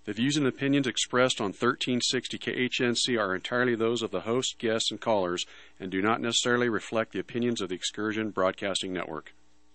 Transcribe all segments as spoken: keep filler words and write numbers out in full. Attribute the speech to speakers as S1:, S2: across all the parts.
S1: The views and opinions expressed on thirteen sixty K H N C are entirely those of the host, guests, and callers, and do not necessarily reflect the opinions of the Excursion Broadcasting Network.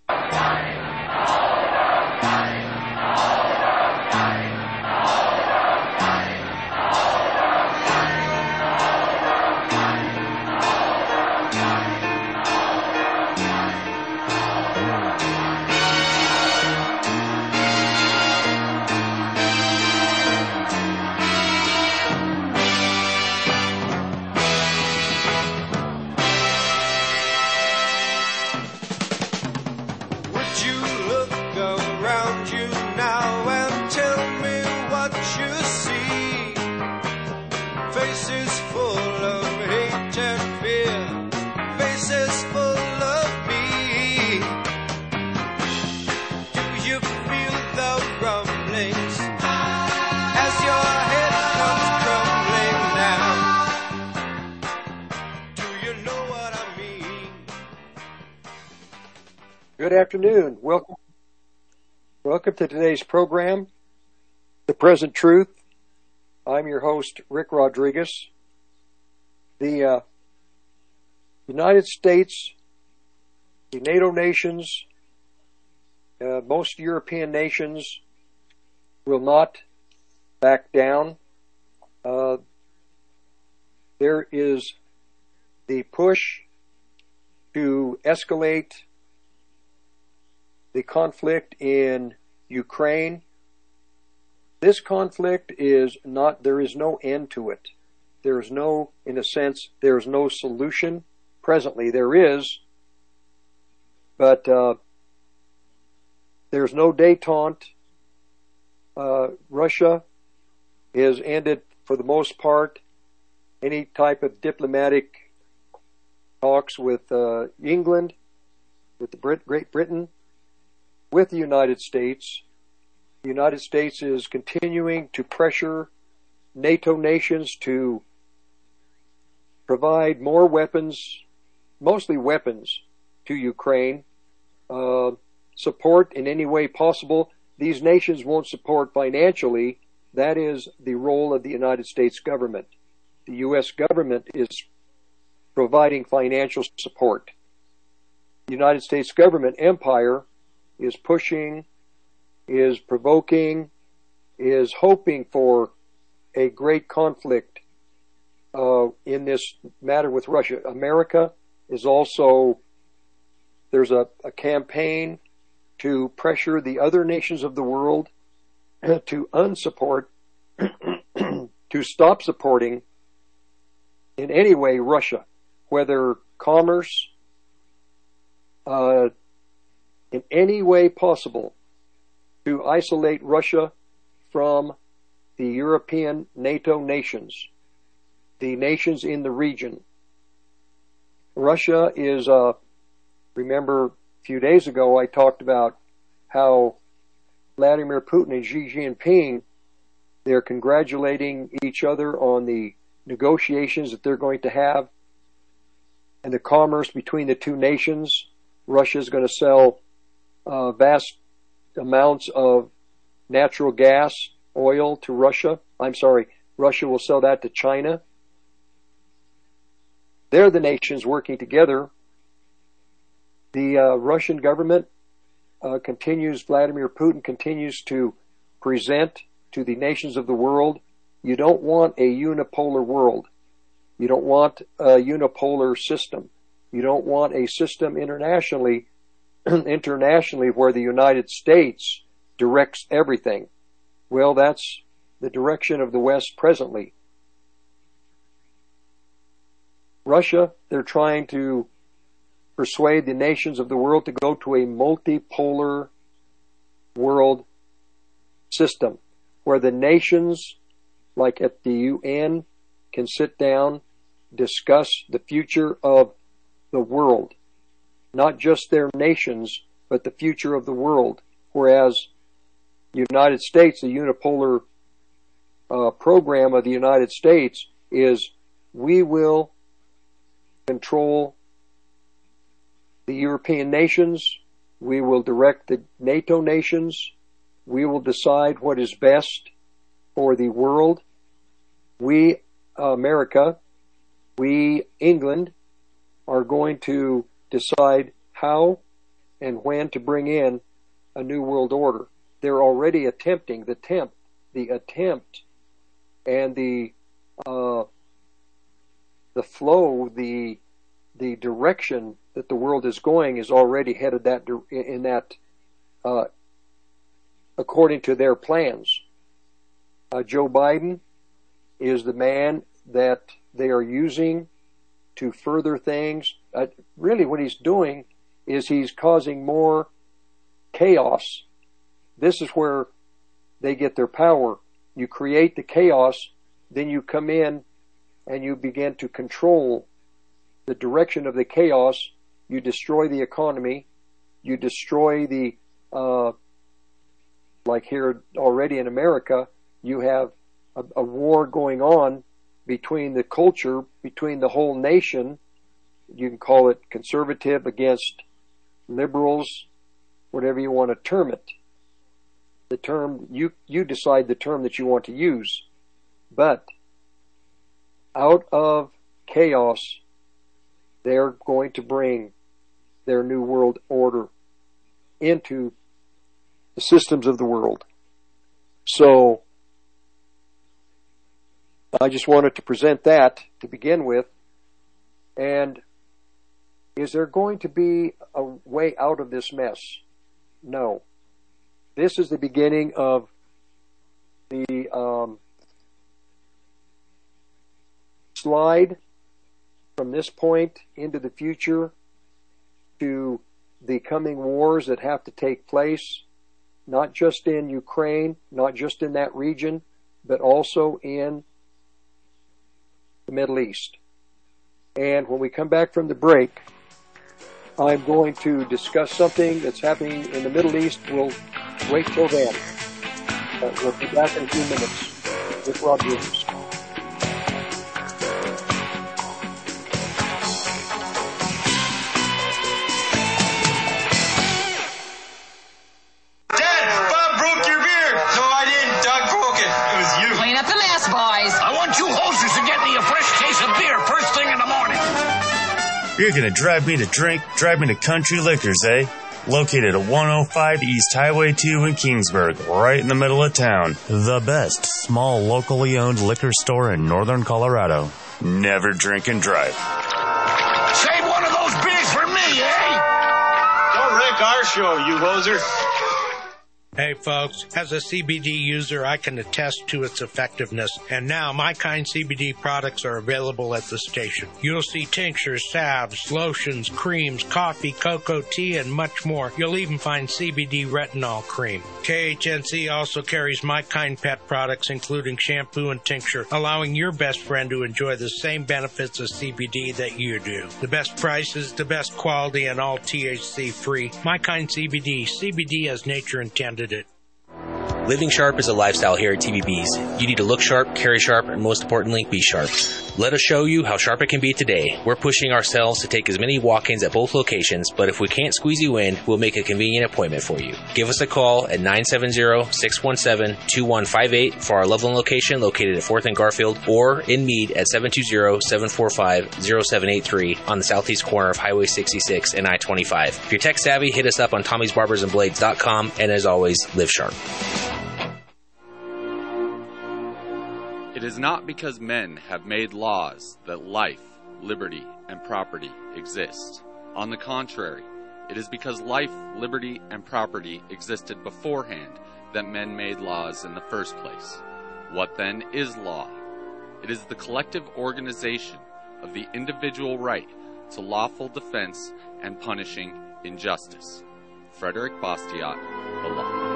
S2: Good afternoon. Welcome, welcome to today's program, The Present Truth. I'm your host, Rick Rodriguez. The uh, United States, the NATO nations, uh, most European nations will not back down. Uh, there is the push to escalate the conflict in Ukraine. This conflict is not, there is no end to it. There is no, in a sense, there is no solution. Presently there is, but uh, there's no détente. Uh, Russia has ended, for the most part, any type of diplomatic talks with uh, England, with the Brit- Great Britain, with the United States. The United States is continuing to pressure NATO nations to provide more weapons, mostly weapons, to Ukraine, uh, support in any way possible. These nations won't support financially. That is the role of the United States government. The U S government is providing financial support. The United States government empire is pushing, is provoking, is hoping for a great conflict uh, in this matter with Russia. America is also, there's a, a campaign to pressure the other nations of the world to unsupport, to stop supporting in any way Russia, whether commerce, uh, in any way possible, to isolate Russia from the European NATO nations, the nations in the region. Russia is, uh, remember a few days ago I talked about how Vladimir Putin and Xi Jinping, they're congratulating each other on the negotiations that they're going to have and the commerce between the two nations. Russia is going to sell Uh, vast amounts of natural gas, oil to Russia. I'm sorry, Russia will sell that to China. They're the nations working together. The uh, Russian government uh, continues, Vladimir Putin continues to present to the nations of the world, you don't want a unipolar world. You don't want a unipolar system. You don't want a system internationally internationally where the United States directs everything. Well, that's the direction of the West presently. Russia, they're trying to persuade the nations of the world to go to a multipolar world system where the nations, like at the U N, can sit down, discuss the future of the world. Not just their nations, but the future of the world. Whereas the United States, the unipolar uh, program of the United States is we will control the European nations, we will direct the NATO nations, we will decide what is best for the world. We, America, we, England, are going to decide how and when to bring in a new world order. They're already attempting the attempt, the attempt, and the uh, the flow, the the direction that the world is going is already headed that in that uh, according to their plans. Uh, Joe Biden is the man that they are using to further things. Uh, really, what he's doing is he's causing more chaos. This is where they get their power. You create the chaos, then you come in and you begin to control the direction of the chaos. You destroy the economy. You destroy the, uh, like here already in America, you have a, a war going on between the culture, between the whole nation. You can call it conservative against liberals, whatever you want to term it. The term, you, you decide the term that you want to use. But out of chaos, they're going to bring their new world order into the systems of the world. So I just wanted to present that to begin with. And is there going to be a way out of this mess? No. This is the beginning of the um, slide from this point into the future to the coming wars that have to take place, not just in Ukraine, not just in that region, but also in the Middle East. And when we come back from the break, I'm going to discuss something that's happening in the Middle East. We'll wait till then. Uh, we'll be back in a few minutes with Rob Williams.
S3: You're gonna drive me to drink, drive me to Country Liquors, eh? Located at one oh five East Highway two in Kingsburg, right in the middle of town. The best small locally owned liquor store in northern Colorado. Never drink and drive.
S4: Save one of those beers for me, eh?
S5: Don't wreck our show, you hoser.
S6: Hey folks, as a C B D user, I can attest to its effectiveness, and now My Kind C B D products are available at the station. You'll see tinctures, salves, lotions, creams, coffee, cocoa, tea, and much more. You'll even find C B D retinol cream. K H N C also carries My Kind pet products, including shampoo and tincture, allowing your best friend to enjoy the same benefits of C B D that you do. The best prices, the best quality, and all T H C free. My Kind C B D, C B D as nature intended it.
S7: Living sharp is a lifestyle here at T V B's. You need to look sharp, carry sharp, and most importantly, be sharp. Let us show you how sharp it can be today. We're pushing ourselves to take as many walk-ins at both locations, but if we can't squeeze you in, we'll make a convenient appointment for you. Give us a call at nine seven zero, six one seven, two one five eight for our Loveland location located at fourth and Garfield, or in Meade at seven two zero, seven four five, zero seven eight three on the southeast corner of Highway sixty-six and I twenty-five. If you're tech savvy, hit us up on tommys barbers and blades dot com, and as always, live sharp.
S8: It is not because men have made laws that life, liberty, and property exist. On the contrary, it is because life, liberty, and property existed beforehand that men made laws in the first place. What then is law? It is the collective organization of the individual right to lawful defense and punishing injustice. Frederick Bastiat, The Law.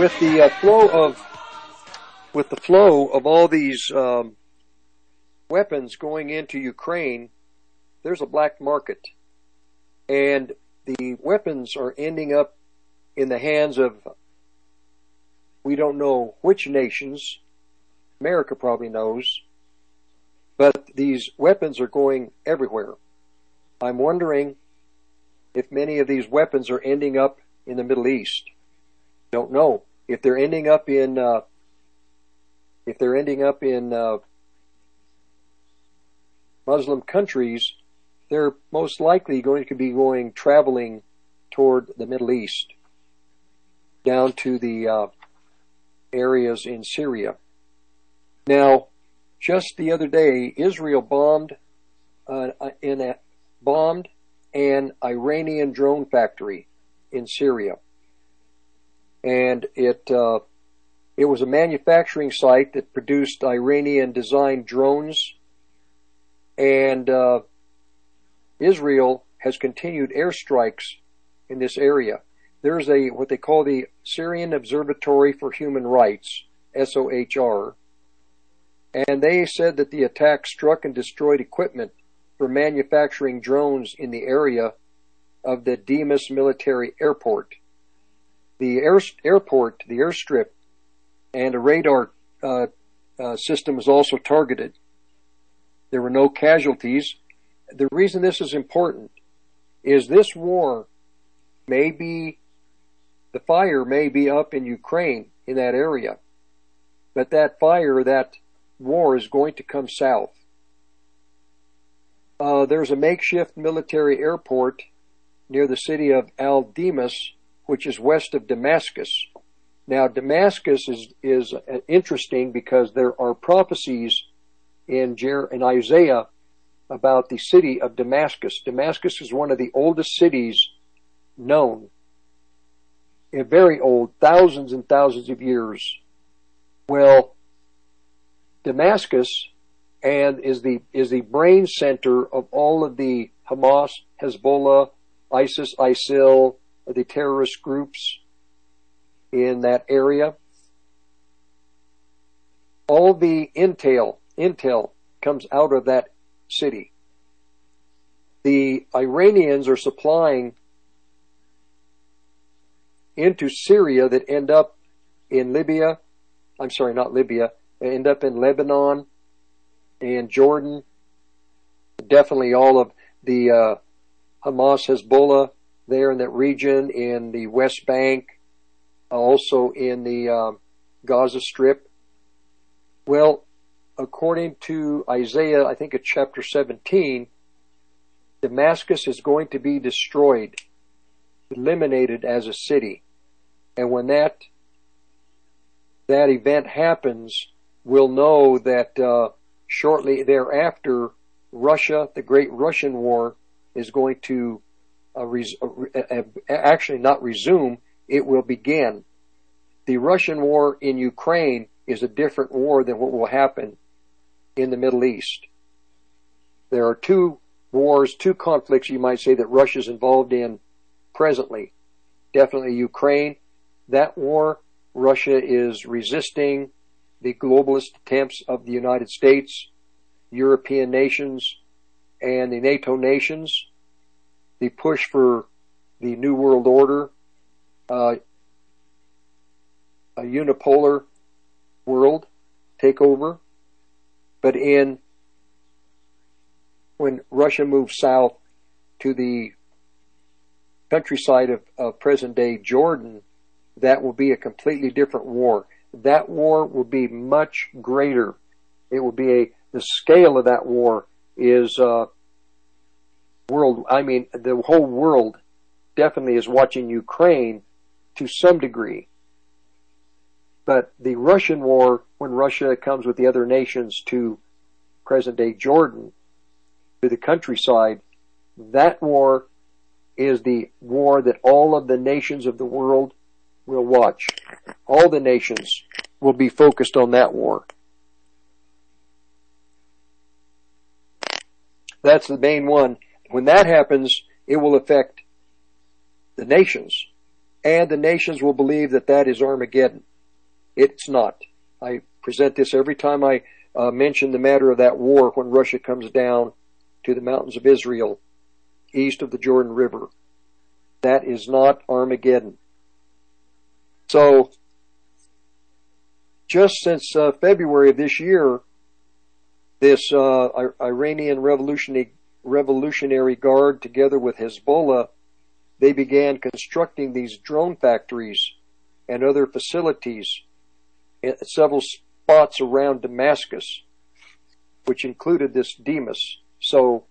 S2: with the uh, flow of with the flow of all these um, weapons going into Ukraine, there's a black market, and the weapons are ending up in the hands of, we don't know which nations. America probably knows, but these weapons are going everywhere. I'm wondering if many of these weapons are ending up in the Middle East. Don't know. If they're ending up in, uh, if they're ending up in uh, Muslim countries, they're most likely going to be going traveling toward the Middle East, down to the uh, areas in Syria. Now, just the other day, Israel bombed uh, in a bombed an Iranian drone factory in Syria, and it uh, it was a manufacturing site that produced Iranian-designed drones, and uh, Israel has continued airstrikes in this area. There's a what they call the Syrian Observatory for Human Rights, S O H R, and they said that the attack struck and destroyed equipment for manufacturing drones in the area of the Demas military airport. The air, airport, the airstrip, and a radar uh, uh, system was also targeted. There were no casualties. The reason this is important is this war may be, the fire may be up in Ukraine, in that area, but that fire, that war is going to come south. Uh, there's a makeshift military airport near the city of Al-Demas, which is west of Damascus. Now, Damascus is, is uh, interesting because there are prophecies in, Jer- in Isaiah about the city of Damascus. Damascus is one of the oldest cities known. A very old, thousands and thousands of years. Well, Damascus and is the is the brain center of all of the Hamas, Hezbollah, ISIS, ISIL, the terrorist groups in that area. All the intel intel comes out of that city. The Iranians are supplying into Syria that end up in Libya. I'm sorry, not Libya. They end up in Lebanon and Jordan. Definitely all of the uh, Hamas, Hezbollah there in that region, in the West Bank, also in the uh, Gaza Strip. Well, according to Isaiah, I think it's chapter seventeen, Damascus is going to be destroyed, eliminated as a city. And when that that event happens, we'll know that uh, shortly thereafter, Russia, the Great Russian War, is going to uh, res- uh, actually not resume, it will begin. The Russian war in Ukraine is a different war than what will happen in the Middle East. There are two wars, two conflicts, you might say, that Russia's involved in presently. Definitely Ukraine. That war, Russia is resisting the globalist attempts of the United States, European nations, and the NATO nations. The push for the New World Order, uh, a unipolar world takeover. But in when Russia moves south to the countryside of, of present-day Jordan, that will be a completely different war. That war will be much greater. It will be a, the scale of that war is, uh, world, I mean, the whole world definitely is watching Ukraine to some degree. But the Russian war, when Russia comes with the other nations to present-day Jordan, to the countryside, that war is the war that all of the nations of the world will watch. All the nations will be focused on that war. That's the main one. When that happens, it will affect the nations. and the nations will believe that that is Armageddon. It's not. I present this every time I uh, mention the matter of that war when Russia comes down to the mountains of Israel, east of the Jordan River. That is not Armageddon. So, just since uh, February of this year, this uh, Iranian Revolutionary, Revolutionary Guard, together with Hezbollah, they began constructing these drone factories and other facilities at several spots around Damascus, which included this Demas. So,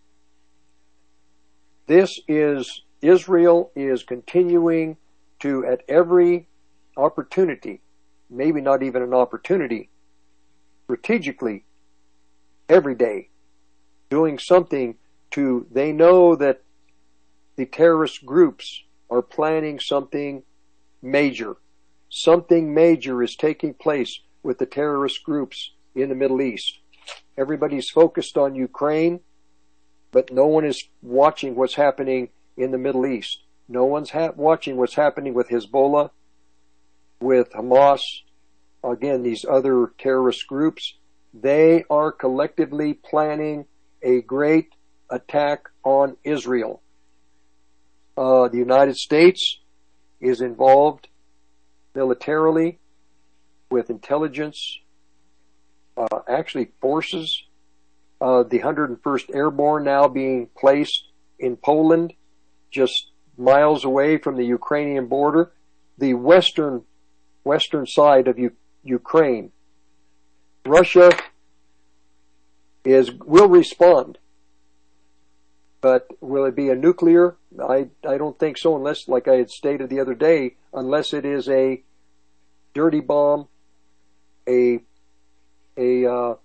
S2: this is, Israel is continuing to, at every opportunity, maybe not even an opportunity, strategically, every day, doing something to, they know that the terrorist groups are planning something major. Something major is taking place with the terrorist groups in the Middle East. Everybody's focused on Ukraine, but no one is watching what's happening in the Middle East. No one's ha- watching what's happening with Hezbollah, with Hamas, again, these other terrorist groups. They are collectively planning a great attack on Israel. Uh, the United States is involved militarily with intelligence, uh, actually forces, uh, the one hundred first Airborne now being placed in Poland, just miles away from the Ukrainian border, the western, western side of U- Ukraine. Russia is, will respond. But will it be a nuclear? I, I don't think so, unless, like I had stated the other day, unless it is a dirty bomb, a, a, uh,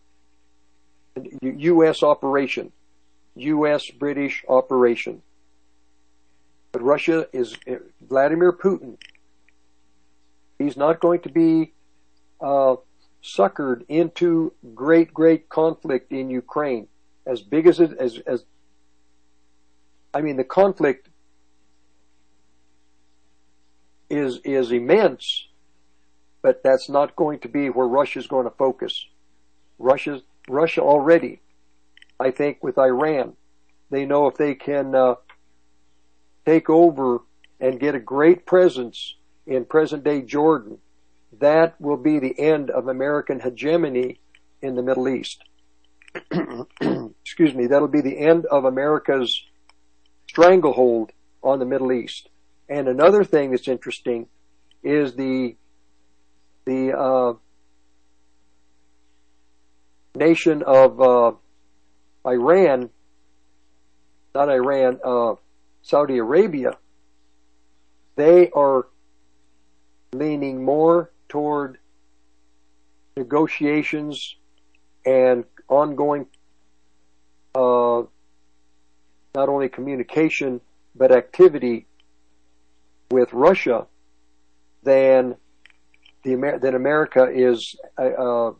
S2: U S operation, U S British operation. But Russia is, Vladimir Putin, he's not going to be, uh, suckered into great, great conflict in Ukraine. As big as it, as, as, I mean, the conflict is, is immense, but that's not going to be where Russia's going to focus. Russia's, Russia already, I think with Iran, they know if they can, uh, take over and get a great presence in present day Jordan, that will be the end of American hegemony in the Middle East. Excuse me, that'll be the end of America's stranglehold on the Middle East. And another thing that's interesting is the the uh, nation of uh, Iran, not Iran, uh, Saudi Arabia. They are leaning more toward negotiations and ongoing uh, not only communication, but activity with Russia than the Amer- than America is. Uh,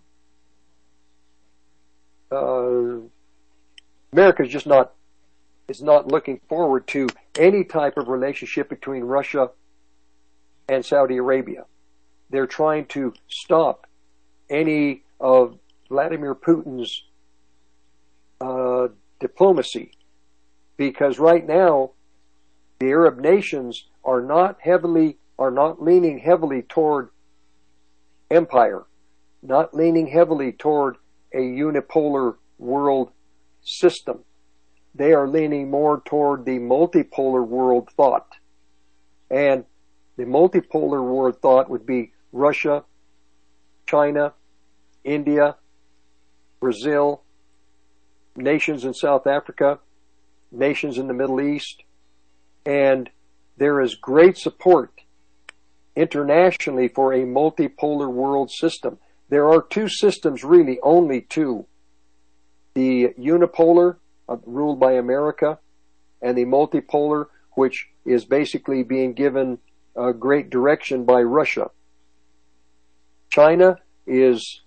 S2: uh, America is just not is not looking forward to any type of relationship between Russia and Saudi Arabia. They're trying to stop any of Vladimir Putin's uh, diplomacy. Because right now, the Arab nations are not heavily, are not leaning heavily toward empire, not leaning heavily toward a unipolar world system. They are leaning more toward the multipolar world thought. And the multipolar world thought would be Russia, China, India, Brazil, nations in South Africa, nations in the Middle East, and there is great support internationally for a multipolar world system. There are two systems, really, only two. The unipolar, uh, ruled by America, and the multipolar, which is basically being given uh, great direction by Russia. China is,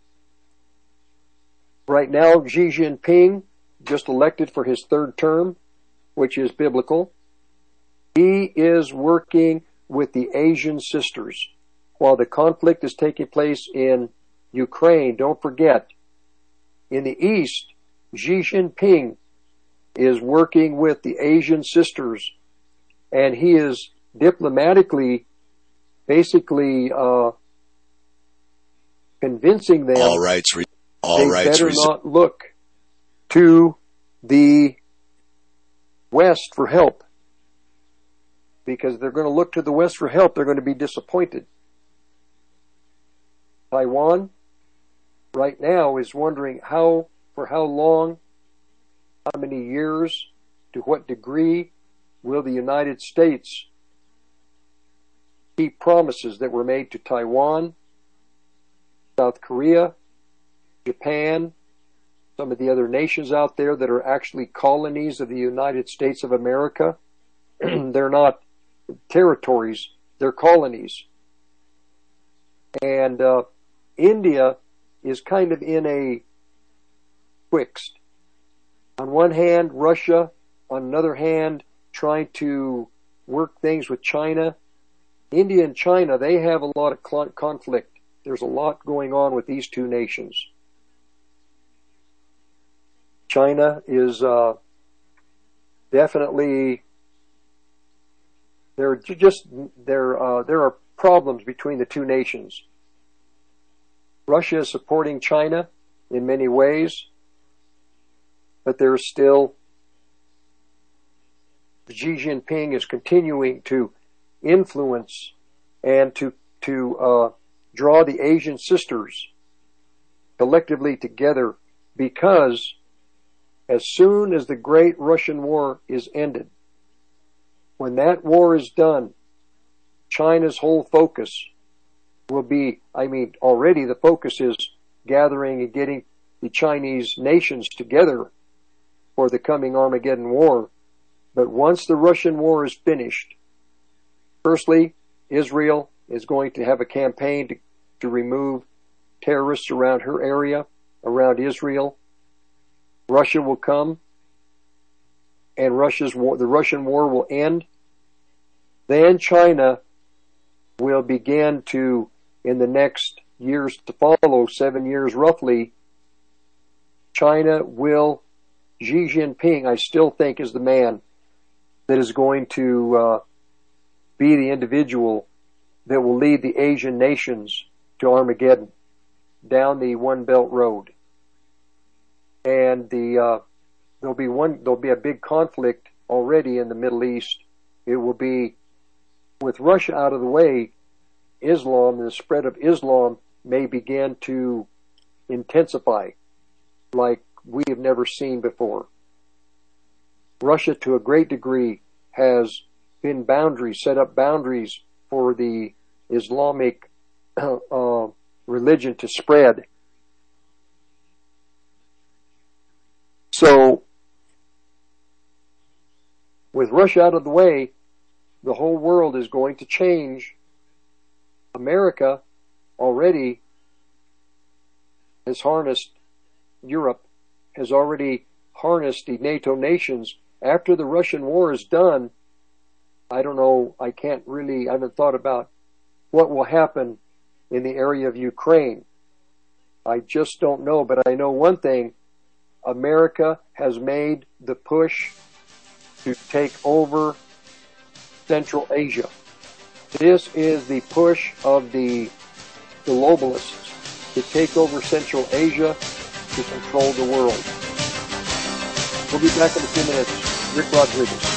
S2: right now, Xi Jinping, just elected for his third term, which is biblical. He is working with the Asian sisters. While the conflict is taking place in Ukraine, don't forget, in the East, Xi Jinping is working with the Asian sisters, and he is diplomatically basically uh, convincing them
S4: all rights re- all
S2: they
S4: rights
S2: better
S4: reserved.
S2: not look to the West for help, because they're going to look to the West for help, they're going to be disappointed. Taiwan right now is wondering how, for how long, how many years, to what degree will the United States keep promises that were made to Taiwan, South Korea, Japan, some of the other nations out there that are actually colonies of the United States of America. They're not territories, they're colonies. And uh, India is kind of in a twixt. On one hand, Russia, on another hand, trying to work things with China. India and China, they have a lot of cl- conflict. There's a lot going on with these two nations. China is uh, definitely, there are just there uh, there are problems between the two nations. Russia is supporting China in many ways, but there's still, Xi Jinping is continuing to influence and to to uh, draw the Asian sisters collectively together, because as soon as the Great Russian War is ended, when that war is done, China's whole focus will be, I mean, already the focus is gathering and getting the Chinese nations together for the coming Armageddon War. But once the Russian war is finished, firstly, Israel is going to have a campaign to, to remove terrorists around her area, around Israel. Russia will come, and Russia's war, the Russian war will end. Then China will begin to, in the next years to follow, seven years roughly, China will, Xi Jinping, I still think, is the man that is going to uh, be the individual that will lead the Asian nations to Armageddon, down the One Belt Road. And the uh, there'll be one there'll be a big conflict already in the Middle East. It will be, with Russia out of the way, Islam and the spread of Islam may begin to intensify like we have never seen before. Russia, to a great degree, has been boundaries, set up boundaries for the Islamic uh, religion to spread. So, with Russia out of the way, the whole world is going to change. America already has harnessed, Europe has already harnessed the NATO nations. After the Russian war is done, I don't know, I can't really, I haven't thought about what will happen in the area of Ukraine. I just don't know, but I know one thing: America has made the push to take over Central Asia. This is the push of the globalists to take over Central Asia, to control the world. We'll be back in a few minutes. Rick Rodriguez.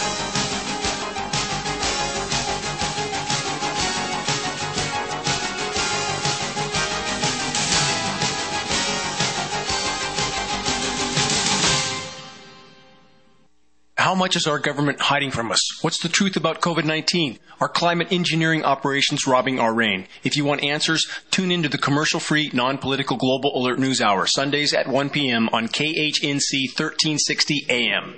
S9: How much is our government hiding from us? What's the truth about COVID nineteen? Are climate engineering operations robbing our rain? If you want answers, tune into the commercial-free, non-political Global Alert News Hour, Sundays at one p.m. on K H N C thirteen sixty A M.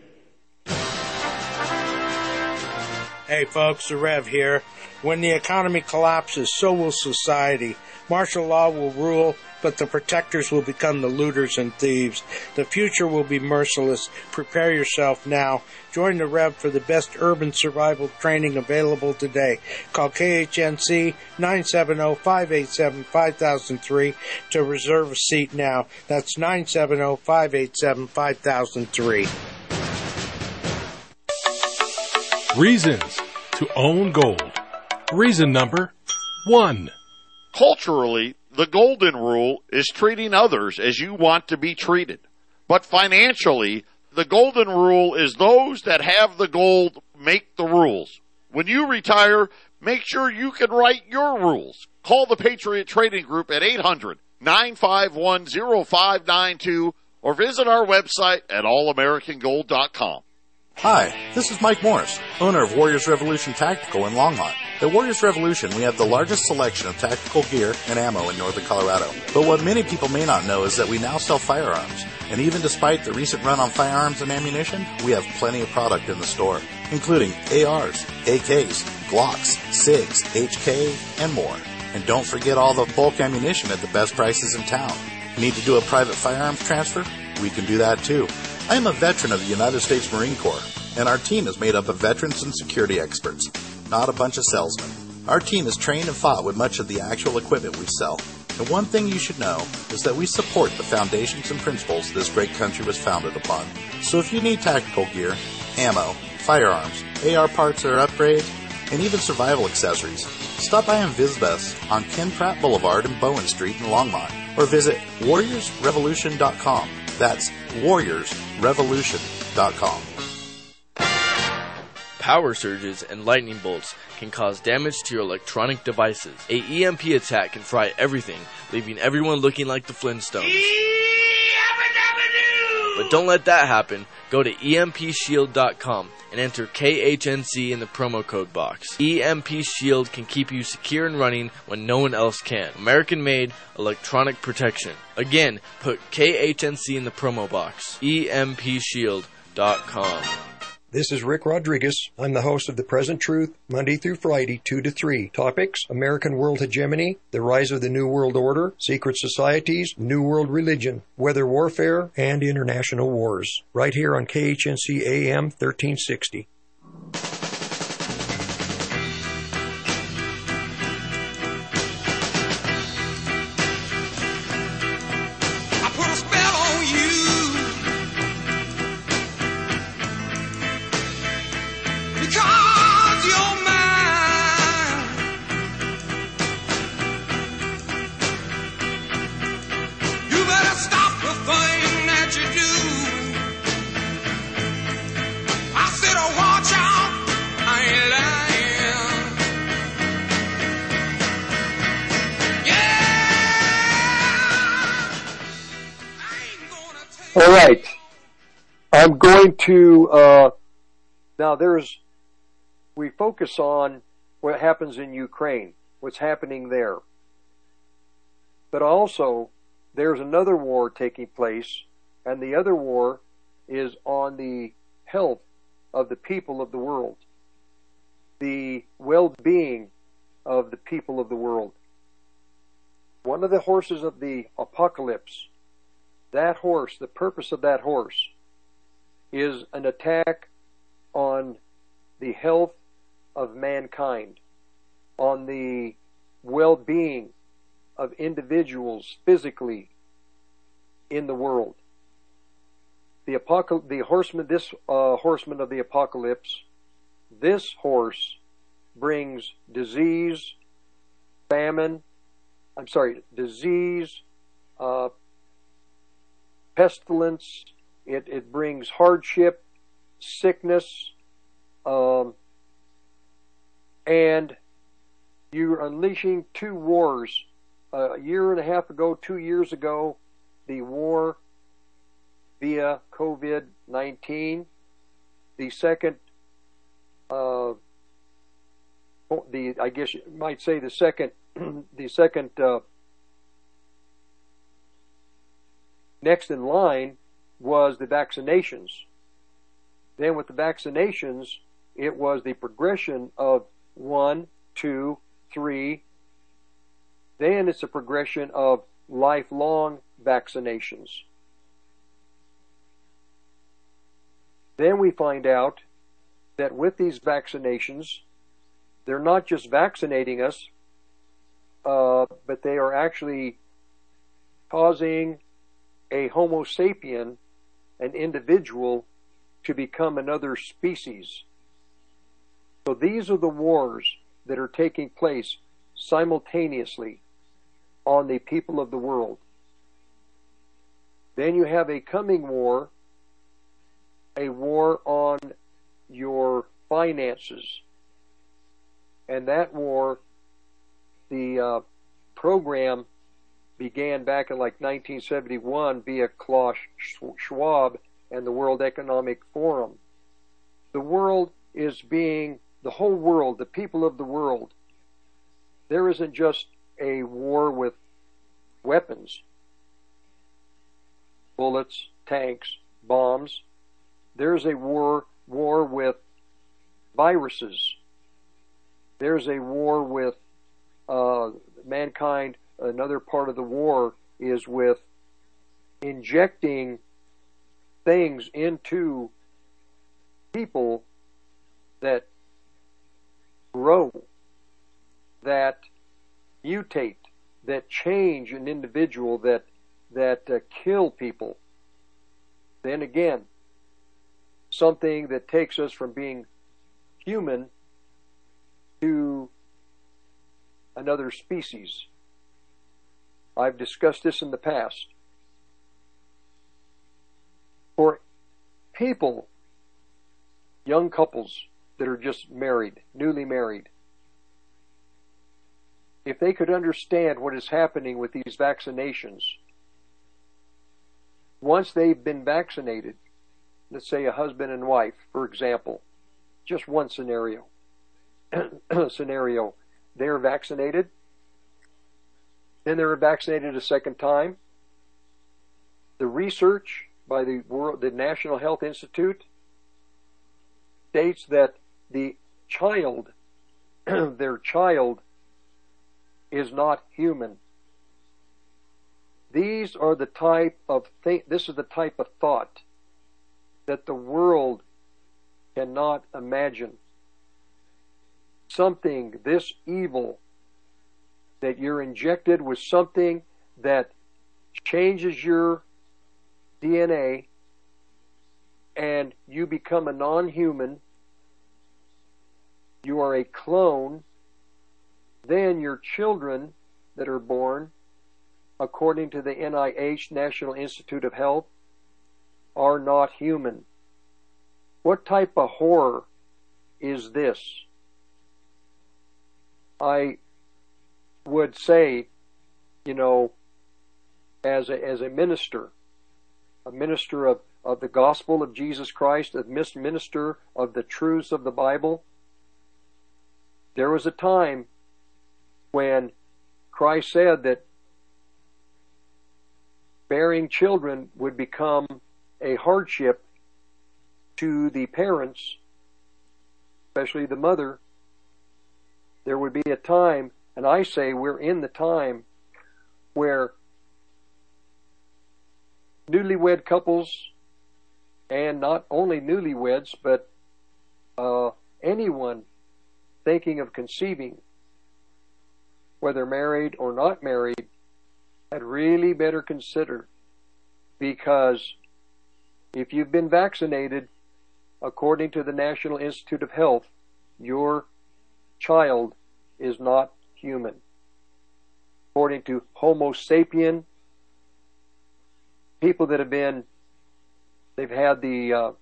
S6: Hey folks, the Rev here. When the economy collapses, so will society. Martial law will rule, but the protectors will become the looters and thieves. The future will be merciless. Prepare yourself now. Join the Rev for the best urban survival training available today. Call K H N C nine seven zero, five eight seven, five thousand three to reserve a seat now. That's nine seven zero, five eight seven, five thousand three.
S10: Reasons to own gold. Reason number one.
S11: Culturally, the golden rule is treating others as you want to be treated. But financially, the golden rule is those that have the gold make the rules. When you retire, make sure you can write your rules. Call the Patriot Trading Group at eight hundred, nine five one, zero five nine two or visit our website at all american gold dot com.
S12: Hi, this is Mike Morris, owner of Warriors Revolution Tactical in Longmont. At Warriors Revolution, we have the largest selection of tactical gear and ammo in northern Colorado. But what many people may not know is that we now sell firearms. And even despite the recent run on firearms and ammunition, we have plenty of product in the store, including A Rs, A Ks, Glocks, SIGs, H K, and more. And don't forget all the bulk ammunition at the best prices in town. Need to do a private firearms transfer? We can do that too. I am a veteran of the United States Marine Corps, and our team is made up of veterans and security experts, not a bunch of salesmen. Our team is trained and fought with much of the actual equipment we sell. And one thing you should know is that we support the foundations and principles this great country was founded upon. So if you need tactical gear, ammo, firearms, A R parts or upgrades, and even survival accessories, stop by and visit us on Ken Pratt Boulevard and Bowen Street in Longmont, or visit warriors revolution dot com. That's warriors revolution dot com.
S13: Power surges and lightning bolts can cause damage to your electronic devices. A E M P attack can fry everything, leaving everyone looking like the Flintstones. But don't let that happen. Go to E M P shield dot com and enter K H N C in the promo code box. E M P Shield can keep you secure and running when no one else can. American-made electronic protection. Again, put K H N C in the promo box. E M P shield dot com.
S2: This is Rick Rodriguez. I'm the host of The Present Truth, Monday through Friday, two to three. Topics: American world hegemony, the rise of the New World Order, secret societies, New World religion, weather warfare, and international wars. Right here on K H N C A M thirteen sixty. All right. I'm going to, uh, now there's, we focus on what happens in Ukraine, what's happening there. But also, there's another war taking place, and the other war is on the health of the people of the world, the well-being of the people of the world. One of the horses of the apocalypse, that horse, the purpose of that horse is an attack on the health of mankind, on the well-being of individuals physically in the world. The apocal- the horseman, this uh, horseman of the apocalypse, this horse brings disease, famine, I'm sorry, disease, uh, pestilence, it, it brings hardship, sickness, um, and you're unleashing two wars. Uh, a year and a half ago, two years ago, the war via COVID nineteen, the second, uh, the I guess you might say the second, the second uh, next in line was the vaccinations. Then with the vaccinations, it was the progression of one, two, three. Then it's a progression of lifelong vaccinations. Then we find out that with these vaccinations, they're not just vaccinating us, uh, but they are actually causing a Homo sapien, an individual, to become another species. So these are the wars that are taking place simultaneously on the people of the world. Then you have a coming war, a war on your finances. And that war, the uh, program began back in like nineteen seventy-one via Klaus Schwab and the World Economic Forum. The world is being, the whole world, the people of the world, there isn't just a war with weapons, bullets, tanks, bombs. There's a war, war with viruses. There's a war with uh, mankind. Another part of the war is with injecting things into people that grow, that mutate, that change an individual, that that uh, kill people. Then again, something that takes us from being human to another species. I've discussed this in the past. For people, young couples that are just married, newly married, if they could understand what is happening with these vaccinations, once they've been vaccinated, let's say a husband and wife, for example, just one scenario, scenario, they're vaccinated, then they're vaccinated a second time. The research by the World, the National Health Institute states that the child, their child, is not human. These are the type of th- this is the type of thought that the world cannot imagine. Something this evil, that you're injected with something that changes your D N A and you become a non-human, you are a clone, then your children that are born, according to the N I H, National Institute of Health, are not human. What type of horror is this? I would say, you know, as a, as a minister, a minister of, of the gospel of Jesus Christ, a minister of the truths of the Bible, there was a time when Christ said that bearing children would become a hardship to the parents, especially the mother. There would be a time, and I say we're in the time, where newlywed couples, and not only newlyweds, but uh, anyone thinking of conceiving, whether married or not married, had really better consider, because if you've been vaccinated, according to the National Institute of Health, your child is not human. According to Homo sapien, people that have been, they've had the uh,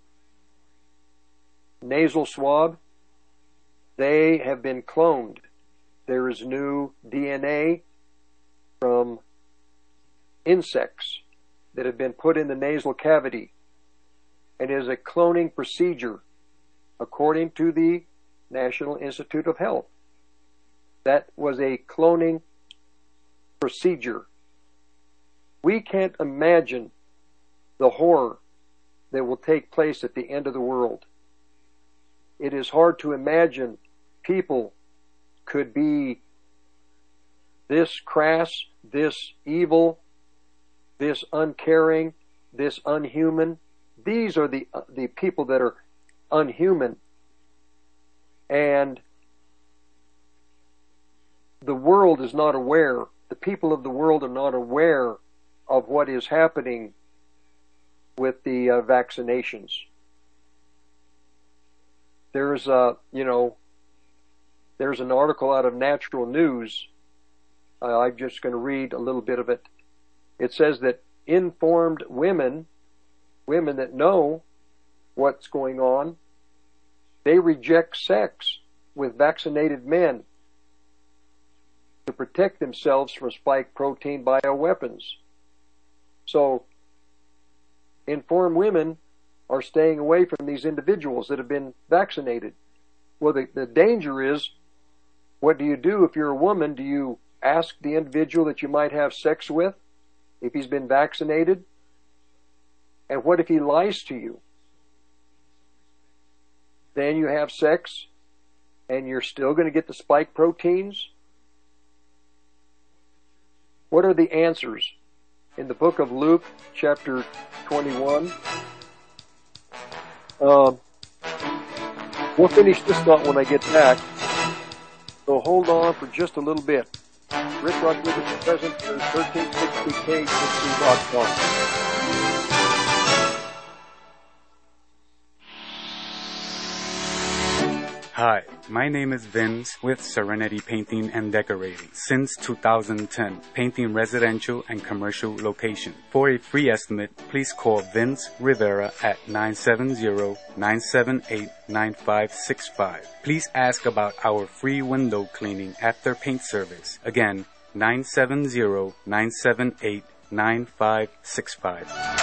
S2: nasal swab, they have been cloned. There is new D N A from insects that have been put in the nasal cavity. It is a cloning procedure according to the National Institute of Health. That was a cloning procedure. We can't imagine the horror that will take place at the end of the world. It is hard to imagine people could be this crass, this evil, this uncaring, this unhuman. These are the uh, the people that are unhuman. And the world is not aware, the people of the world are not aware of what is happening with the uh, vaccinations. There's a, you know, there's an article out of Natural News. Uh, I'm just going to read a little bit of it. It says that informed women, women that know what's going on, they reject sex with vaccinated men to protect themselves from spike protein bioweapons. So, informed women are staying away from these individuals that have been vaccinated. Well, the, the danger is, what do you do if you're a woman? Do you ask the individual that you might have sex with if he's been vaccinated? And what if he lies to you? Then you have sex and you're still going to get the spike proteins? What are the answers? In the book of Luke, chapter twenty-one, uh, we'll finish this thought when I get back, so hold on for just a little bit. Rick Rodriguez, present for thirteen sixty K dot com.
S14: Hi, my name is Vince with Serenity Painting and Decorating. Since two thousand ten, painting residential and commercial locations. For a free estimate, please call Vince Rivera at nine seven zero, nine seven eight, nine five six five. Please ask about our free window cleaning after paint service. Again, nine seven zero, nine seven eight, nine five six five.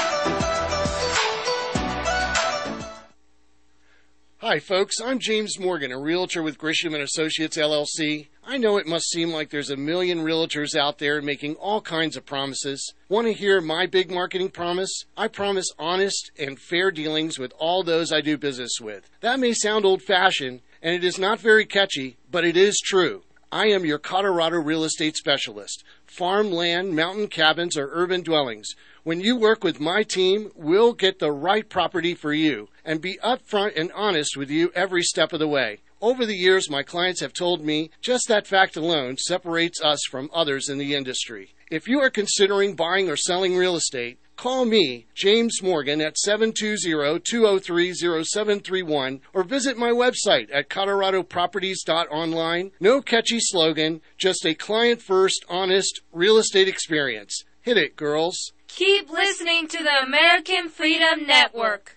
S15: Hi folks, I'm James Morgan, a realtor with Grisham and Associates L L C. I know it must seem like there's a million realtors out there making all kinds of promises. Want to hear my big marketing promise? I promise honest and fair dealings with all those I do business with. That may sound old-fashioned, and it is not very catchy, but it is true. I am your Colorado real estate specialist. Farm land, mountain cabins, or urban dwellings. When you work with my team, we'll get the right property for you and be upfront and honest with you every step of the way. Over the years, my clients have told me just that fact alone separates us from others in the industry. If you are considering buying or selling real estate, call me, James Morgan, at seven two zero, two zero three, zero seven three one or visit my website at colorado properties dot online. No catchy slogan, just a client-first, honest real estate experience. Hit it, girls.
S16: Keep listening to the American Freedom Network.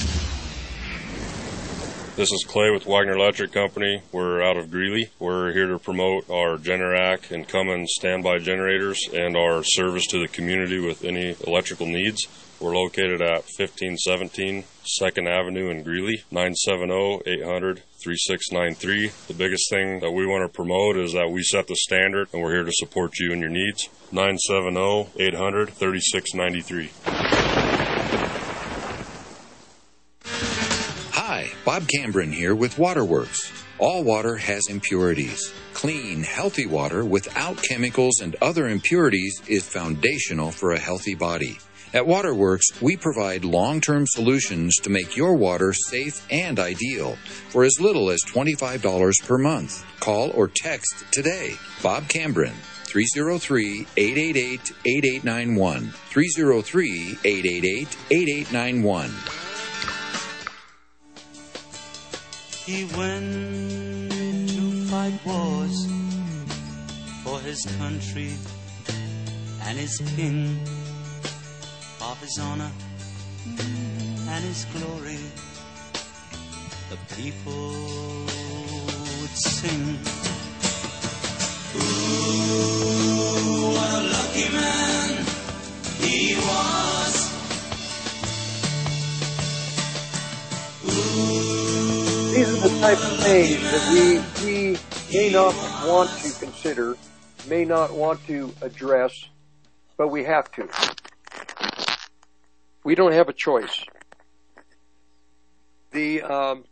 S17: This is Clay with Wagner Electric Company. We're out of Greeley. We're here to promote our Generac and Cummins standby generators and our service to the community with any electrical needs. We're located at fifteen seventeen second Avenue in Greeley, nine seven zero, eight hundred, three six nine three. The biggest thing that we want to promote is that we set the standard, and we're here to support you and your needs. nine seven zero, eight hundred, three six nine three.
S18: Hi, Bob Cambron here with Waterworks. All water has impurities. Clean, healthy water without chemicals and other impurities is foundational for a healthy body. At Waterworks, we provide long-term solutions to make your water safe and ideal for as little as twenty-five dollars per month. Call or text today. Bob Cambron, three oh three, eight eight eight, eight eight nine one, three oh three, eight eight eight, eight eight nine one.
S19: He went to fight wars for his country and his king, of his honor and his glory. The people would sing, ooh, what a lucky man he was. Ooh,
S2: these are the type of things that we, we may not want to consider, may not want to address, but we have to. We don't have a choice. The um,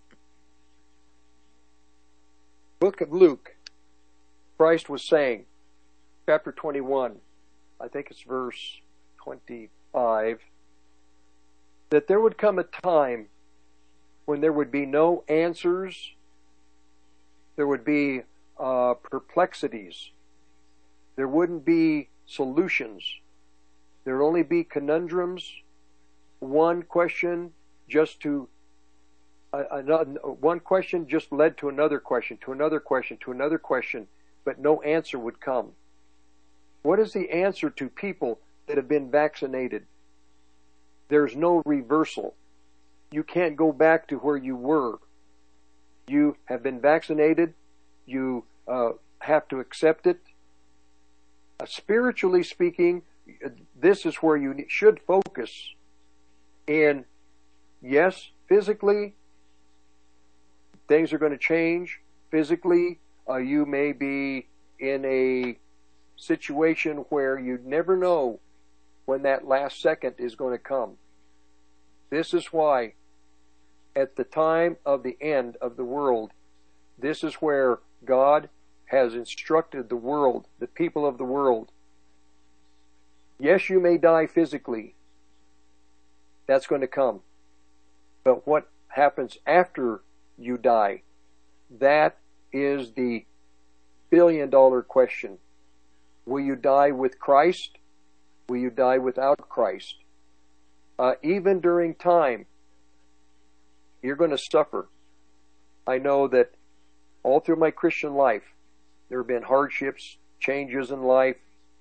S2: book of Luke, Christ was saying, chapter twenty-one, I think it's verse twenty-five, that there would come a time when there would be no answers, there would be uh, perplexities, there wouldn't be solutions, there would only be conundrums, one question just to uh, another, one question just led to another question, to another question, to another question, but no answer would come. What is the answer to people that have been vaccinated? There's no reversal. You can't go back to where you were. You have been vaccinated. You uh, have to accept it. Uh, spiritually speaking, this is where you should focus. And yes, physically, things are going to change. Physically, uh, you may be in a situation where you never know when that last second is going to come. This is why at the time of the end of the world, this is where God has instructed the world, the people of the world. Yes, you may die physically. That's going to come. But what happens after you die? That is the billion dollar question. Will you die with Christ? Will you die without Christ? Uh, even during time, you're going to suffer. I know that all through my Christian life, there have been hardships, changes in life.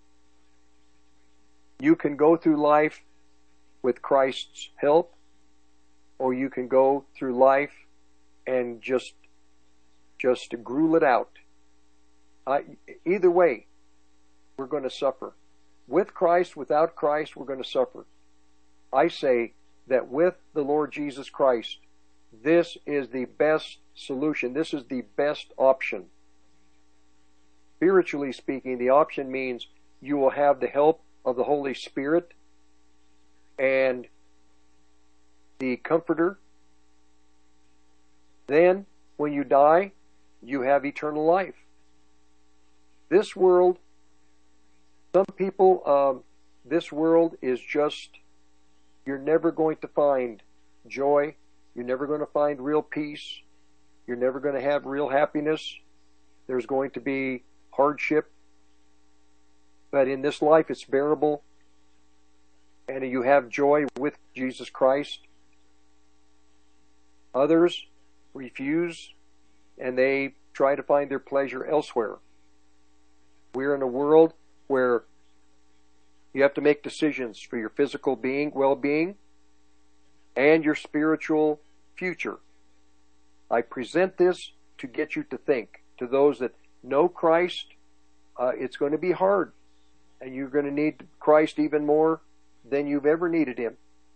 S2: You can go through life with Christ's help, or you can go through life and just, just gruel it out. I, either way, we're going to suffer. With Christ, without Christ, we're going to suffer. I say that with the Lord Jesus Christ, this is the best solution. This is the best option. Spiritually speaking, the option means you will have the help of the Holy Spirit and the Comforter. Then, when you die, you have eternal life. This world, some people, um, this world is just, you're never going to find joy. You're never going to find real peace. You're never going to have real happiness. There's going to be hardship. But in this life, it's bearable. And you have joy with Jesus Christ. Others refuse, and they try to find their pleasure elsewhere. We're in a world where you have to make decisions for your physical being, well-being, and your spiritual future. I present this to get you to think. To those that know Christ, uh, it's going to be hard, and you're going to need Christ even more than you've ever needed Him.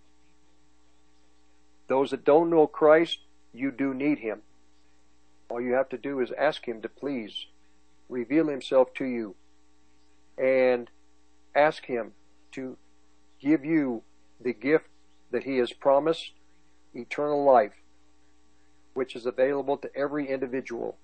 S2: Those that don't know Christ, you do need Him. All you have to do is ask Him to please reveal Himself to you, and ask Him to give you the gift that He has promised, eternal life, which is available to every individual.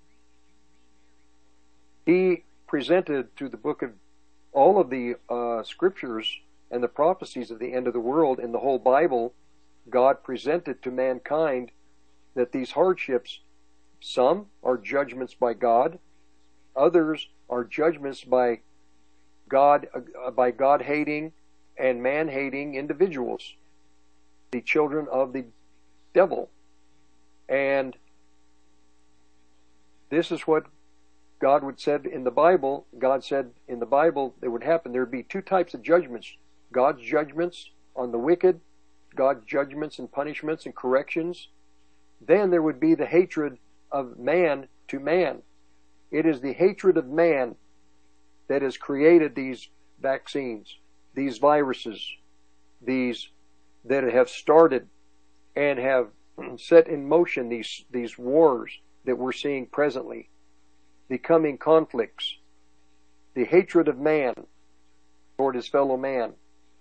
S2: He presented through the book of all of the uh, scriptures and the prophecies of the end of the world in the whole Bible. God presented to mankind that these hardships, some are judgments by God, others are judgments by God, uh, by God-hating and man-hating individuals, the children of the devil. And this is what God would said in the Bible. God said in the Bible that would happen. There would be two types of judgments. God's judgments on the wicked, God's judgments and punishments and corrections. Then there would be the hatred of man to man. It is the hatred of man that has created these vaccines, these viruses, these that have started and have set in motion these, these wars that we're seeing presently, the coming conflicts, the hatred of man toward his fellow man.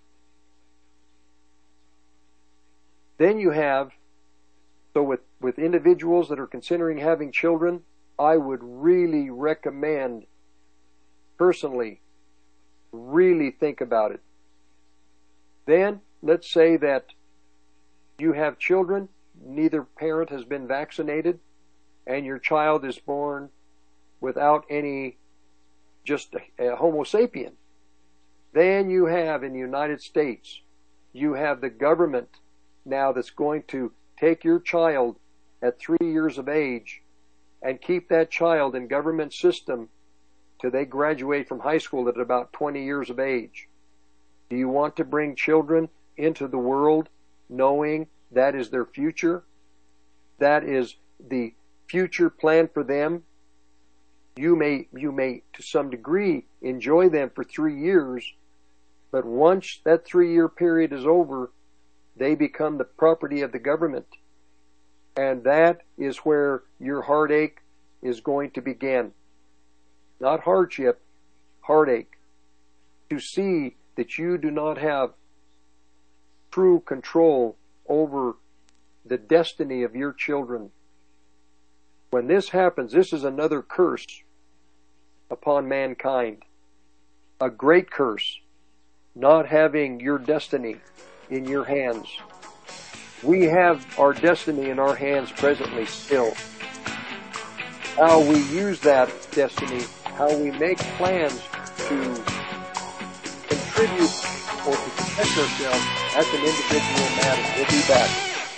S2: Then you have, so with, with individuals that are considering having children, I would really recommend personally, really think about it. Then, let's say that you have children, neither parent has been vaccinated, and your child is born without any, just a, a Homo sapien. Then you have in the United States, you have the government now that's going to take your child at three years of age and keep that child in government system till they graduate from high school at about twenty years of age. Do you want to bring children into the world knowing that is their future? That is the future plan for them? You may, you may to some degree enjoy them for three years, but once that three-year period is over, they become the property of the government. And that is where your heartache is going to begin. Not hardship, heartache. To see that you do not have true control over the destiny of your children. When this happens, this is another curse upon mankind. A great curse. Not having your destiny in your hands. We have our destiny in our hands presently still. How we use that destiny, how we make plans to contribute or to protect ourselves, that's an individual matter. We'll be back.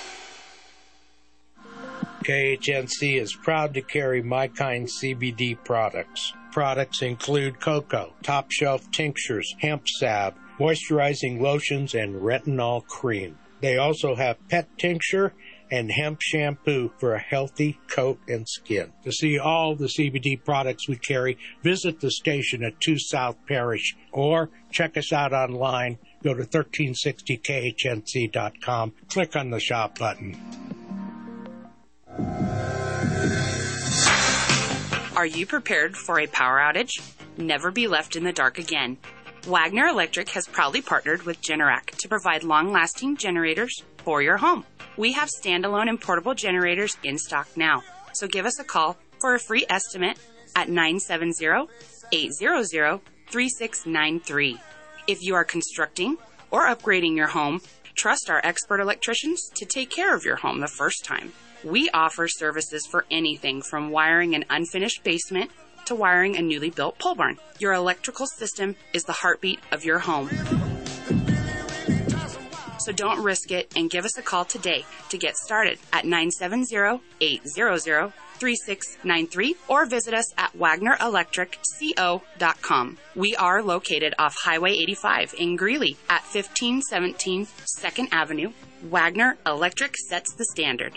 S6: K H N C is proud to carry My Kind C B D products. Products include cocoa, top shelf tinctures, hemp salve, moisturizing lotions, and retinol cream. They also have pet tincture and hemp shampoo for a healthy coat and skin. To see all the C B D products we carry, visit the station at two South Parish or check us out online. Go to thirteen sixty K H N C dot com. Click on the shop button.
S20: Are you prepared for a power outage? Never be left in the dark again. Wagner Electric has proudly partnered with Generac to provide long-lasting generators for your home. We have standalone and portable generators in stock now, so give us a call for a free estimate at nine seven zero, eight zero zero, three six nine three. If you are constructing or upgrading your home, trust our expert electricians to take care of your home the first time. We offer services for anything from wiring an unfinished basement to wiring a newly built pole barn. Your electrical system is the heartbeat of your home. So don't risk it and give us a call today to get started at nine seven zero, eight zero zero, three six nine three or visit us at wagner electric co dot com. We are located off Highway eighty-five in Greeley at fifteen seventeen second Avenue. Wagner Electric sets the standard.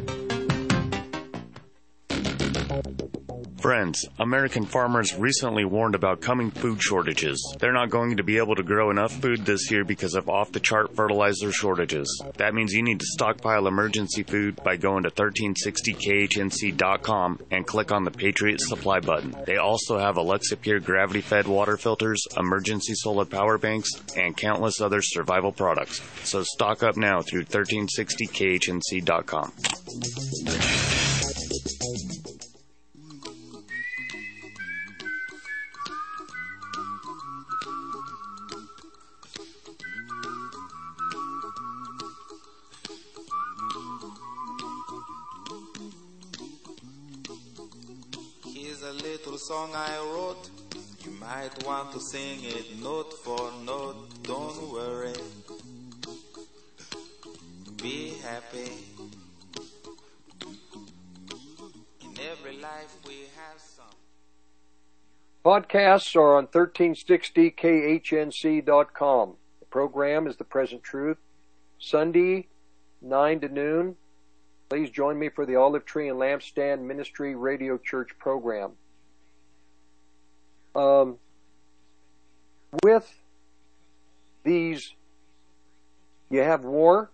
S3: Friends, American farmers recently warned about coming food shortages. They're not going to be able to grow enough food this year because of off-the-chart fertilizer shortages. That means you need to stockpile emergency food by going to thirteen sixty K H N C dot com and click on the Patriot Supply button. They also have Alexa Pure gravity-fed water filters, emergency solar power banks, and countless other survival products. So stock up now through thirteen sixty K H N C dot com.
S19: Song I wrote, you might want to sing it note for note. Don't worry, be happy. In every life we have some.
S2: Podcasts are on thirteen sixty K H N C dot com. The program is The Present Truth. Sunday, nine to noon. Please join me for the Olive Tree and Lampstand Ministry Radio Church program. Um, with these, you have war.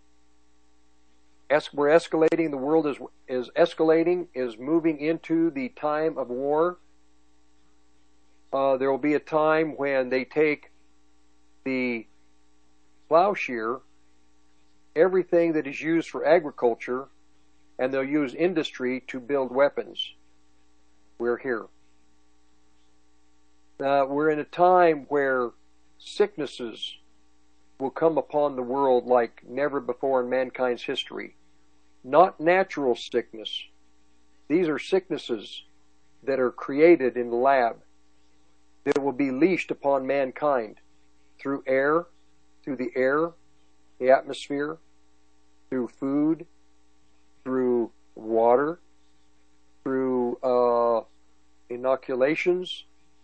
S2: Es- we're escalating. The world is is escalating, is moving into the time of war. Uh, there will be a time when they take the plowshare, everything that is used for agriculture, and they'll use industry to build weapons. We're here. Uh, we're in a time where sicknesses will come upon the world like never before in mankind's history. Not natural sickness. These are sicknesses that are created in the lab that will be leashed upon mankind through air, through the air, the atmosphere, through food, through water, through uh, inoculations,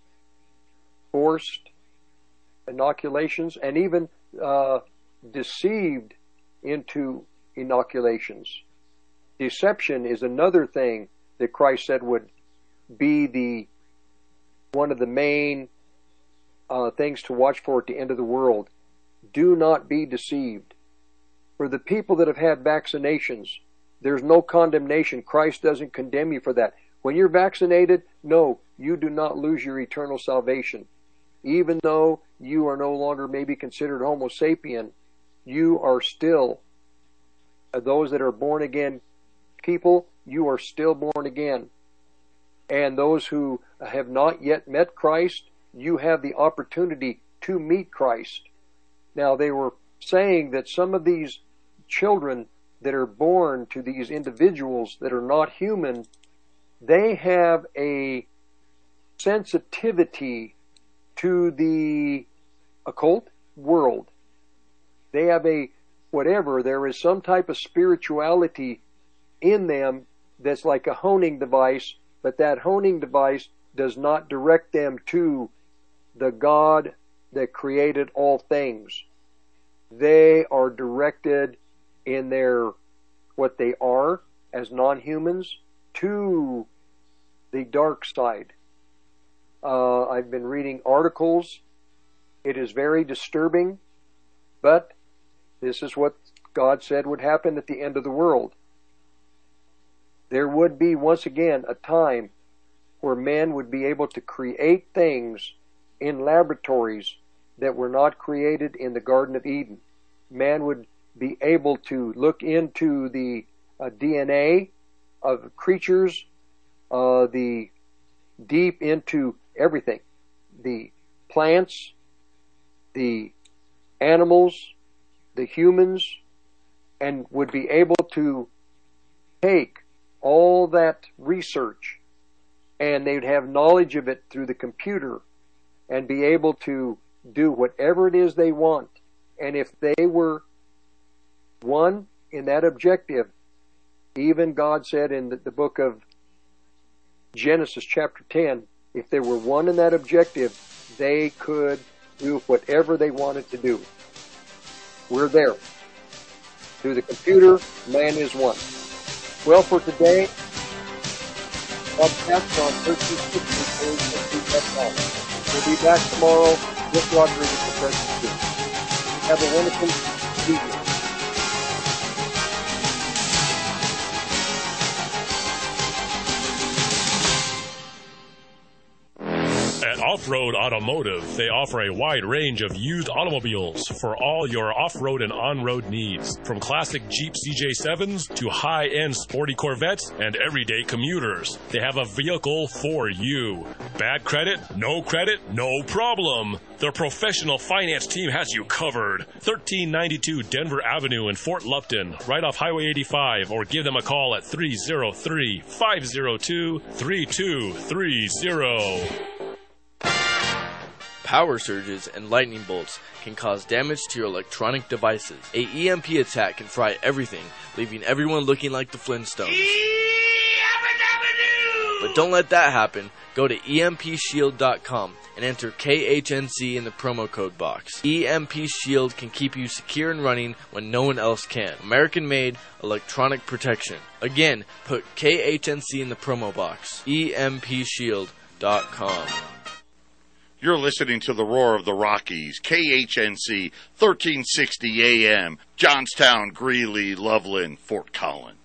S2: forced inoculations, and even uh, deceived into inoculations. Deception is another thing that Christ said would be the one of the main uh, things to watch for at the end of the world. Do not be deceived. For the people that have had vaccinations, there's no condemnation. Christ doesn't condemn you for that. When you're vaccinated, no, you do not lose your eternal salvation. Even though you are no longer maybe considered Homo sapien, you are still, uh, those that are born again people, you are still born again. And those who have not yet met Christ, you have the opportunity to meet Christ. Now, they were saying that some of these children that are born to these individuals that are not human, they have a sensitivity to the occult world. They have a, whatever, there is some type of spirituality in them that's like a honing device, but that honing device does not direct them to the God that created all things. They are directed in their, what they are as non-humans, to the dark side. Uh, I've been reading articles. It is very disturbing, but this is what God said would happen at the end of the world. There would be, once again, a time where men would be able to create things in laboratories that were not created in the Garden of Eden. Man would be able to look into the uh, D N A of creatures, uh, the deep into everything, the plants, the animals, the humans, and would be able to take all that research, and they'd have knowledge of it through the computer and be able to do whatever it is they want. And if they were one in that objective, even God said in the, the book of Genesis chapter ten, if there were one in that objective, they could do whatever they wanted to do. We're there. Through the computer, man is one. Well, for today, podcast on thirteen sixty dot com. We'll be back tomorrow with Rodriguez the President. Have a wonderful evening.
S21: At Off-Road Automotive, they offer a wide range of used automobiles for all your off-road and on-road needs. From classic Jeep C J sevens to high-end sporty Corvettes and everyday commuters. They have a vehicle for you. Bad credit? No credit? No problem. Their professional finance team has you covered. thirteen ninety-two Denver Avenue in Fort Lupton, right off Highway eighty-five, or give them a call at three oh three, five oh two, three two three oh.
S13: Power surges and lightning bolts can cause damage to your electronic devices. A E M P attack can fry everything, leaving everyone looking like the Flintstones. But don't let that happen. Go to E M P shield dot com and enter K H N C in the promo code box. E M P Shield can keep you secure and running when no one else can. American-made electronic protection. Again, put K H N C in the promo box. E M P shield dot com.
S11: You're listening to the Roar of the Rockies, K H N C, thirteen sixty A M, Johnstown, Greeley, Loveland, Fort Collins.